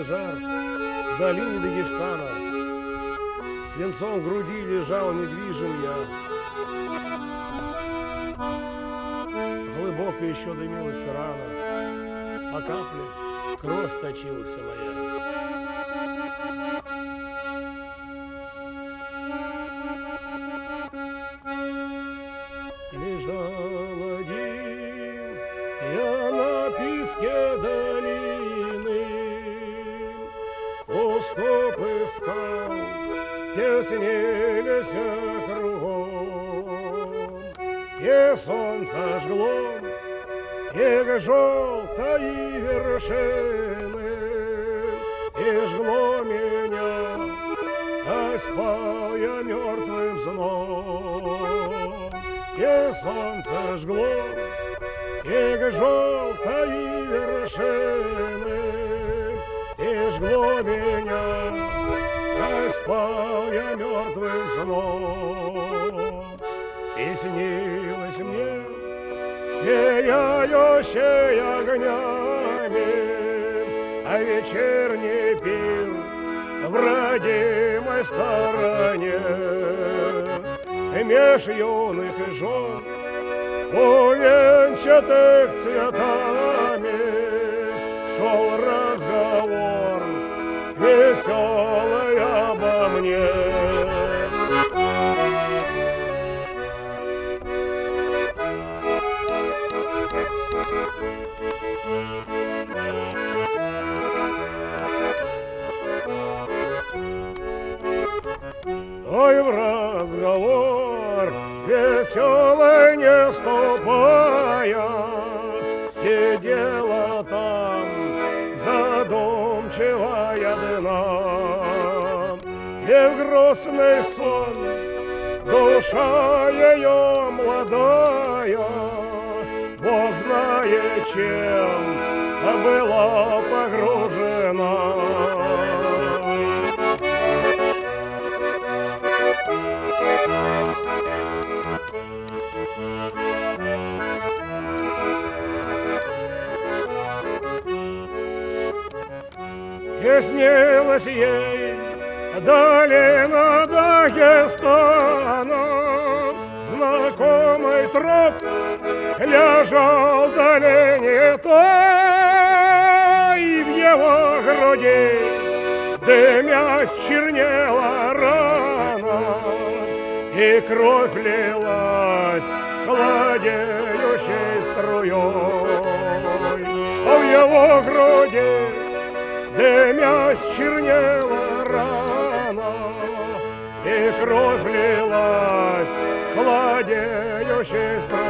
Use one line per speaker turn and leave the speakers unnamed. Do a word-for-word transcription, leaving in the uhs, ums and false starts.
небесный жар в долине Дагестана. Свинцом в груди лежал недвижим я. Глубоко еще дымилась рана, по капле кровь точилась моя. Лежал один я на песке долины, уступ искал, теснились кругом, и солнце жгло, и желтые вершины, и жгло меня, а спал я мертвым сном. И солнце жгло, и желтые вершины, и жгло меня, а спал я мертвым сном. И снилось мне, сияющий огнями, а вечерний пир в родимой стороне. Меж юных жен, увенчатых цветами, шел разговор веселый обо мне. Ой, в разговор веселый не вступая, сидела там задумчивая дна, и в грустный сон душа ее молодая, Бог знает, чем была погружена. И снилась ей долина Дагестана, знакомый троп лежал в долине той, в его груди дымясь чернела рана, и кровь лилась холодеющей струей. А в его груди дымясь чернела рана, и кровь лилась холодеющей струей.